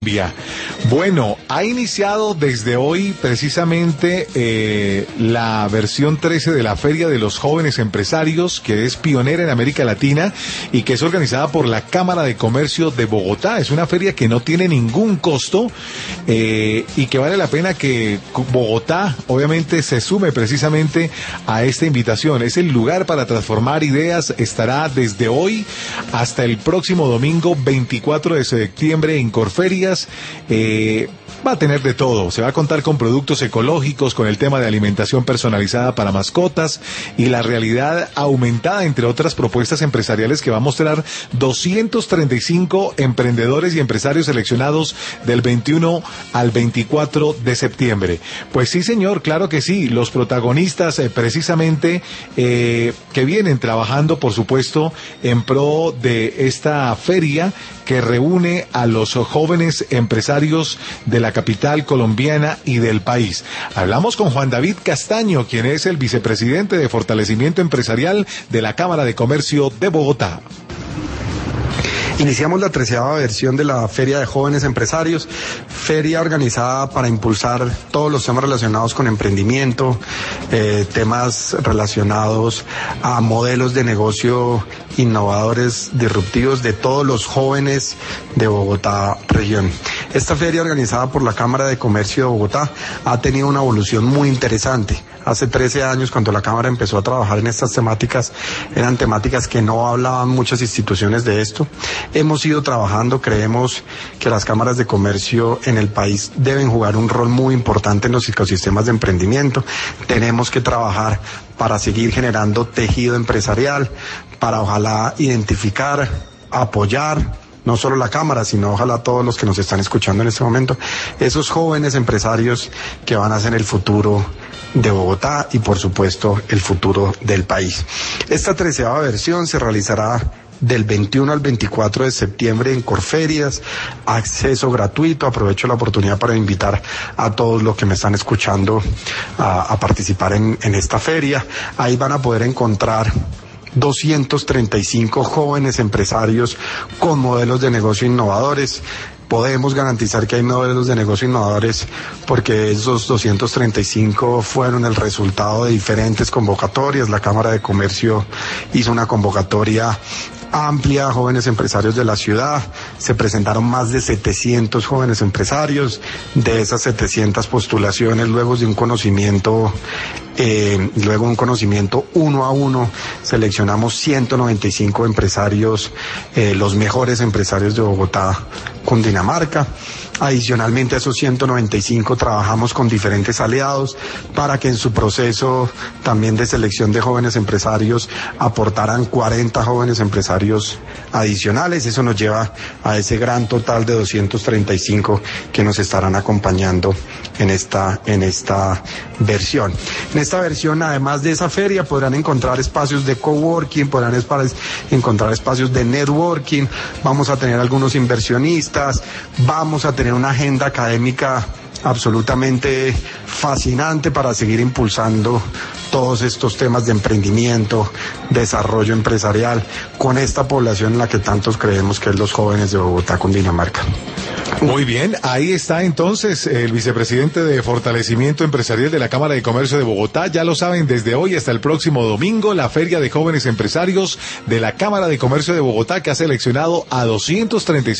Bueno, ha iniciado desde hoy precisamente la versión 13 de la Feria de los Jóvenes Empresarios, que es pionera en América Latina y que es organizada por la Cámara de Comercio de Bogotá. Es una feria que no tiene ningún costo y que vale la pena que Bogotá obviamente se sume precisamente a esta invitación. Es el lugar para transformar ideas. Estará desde hoy hasta el próximo domingo 24 de septiembre en Corferias. Va a tener de todo, se va a contar con productos ecológicos, con el tema de alimentación personalizada para mascotas y la realidad aumentada, entre otras propuestas empresariales que va a mostrar 235 emprendedores y empresarios seleccionados del 21 al 24 de septiembre. Pues sí, señor, claro que sí, los protagonistas precisamente que vienen trabajando, por supuesto, en pro de esta feria que reúne a los jóvenes empresarios de la capital colombiana y del país. Hablamos con Juan David Castaño, quien es el vicepresidente de Fortalecimiento Empresarial de la Cámara de Comercio de Bogotá. Iniciamos la 13ª versión de la Feria de Jóvenes Empresarios, feria organizada para impulsar todos los temas relacionados con emprendimiento, temas relacionados a modelos de negocio innovadores, disruptivos de todos los jóvenes de Bogotá región. Esta feria organizada por la Cámara de Comercio de Bogotá ha tenido una evolución muy interesante. Hace 13 años, cuando la Cámara empezó a trabajar en estas temáticas, eran temáticas que no hablaban muchas instituciones de esto. Hemos ido trabajando, creemos que las cámaras de comercio en el país deben jugar un rol muy importante en los ecosistemas de emprendimiento. Tenemos que trabajar para seguir generando tejido empresarial, para ojalá identificar, apoyar, no solo la Cámara, sino ojalá todos los que nos están escuchando en este momento, esos jóvenes empresarios que van a ser el futuro de Bogotá y por supuesto el futuro del país. Esta 13ª versión se realizará del 21 al 24 de septiembre en Corferias, acceso gratuito. Aprovecho la oportunidad para invitar a todos los que me están escuchando a participar en esta feria. Ahí van a poder encontrar 235 jóvenes empresarios con modelos de negocio innovadores. Podemos garantizar que hay modelos de negocio innovadores porque esos 235 fueron el resultado de diferentes convocatorias. La Cámara de Comercio hizo una convocatoria amplia, jóvenes empresarios de la ciudad. Se presentaron más de 700 jóvenes empresarios. De esas 700 postulaciones, luego de un conocimiento uno a uno, seleccionamos 195 empresarios, los mejores empresarios de Bogotá, Cundinamarca. Adicionalmente a esos 195 trabajamos con diferentes aliados para que en su proceso también de selección de jóvenes empresarios aportaran 40 jóvenes empresarios adicionales. Eso nos lleva a ese gran total de 235 que nos estarán acompañando en esta versión. En esta versión, además de esa feria, podrán encontrar espacios de coworking, podrán encontrar espacios de networking. Vamos a tener algunos inversionistas, vamos a tener una agenda académica absolutamente fascinante para seguir impulsando todos estos temas de emprendimiento, desarrollo empresarial, con esta población en la que tantos creemos que es los jóvenes de Bogotá, Cundinamarca. Muy bien, ahí está entonces el vicepresidente de Fortalecimiento Empresarial de la Cámara de Comercio de Bogotá. Ya lo saben, desde hoy hasta el próximo domingo, la Feria de Jóvenes Empresarios de la Cámara de Comercio de Bogotá, que ha seleccionado a 235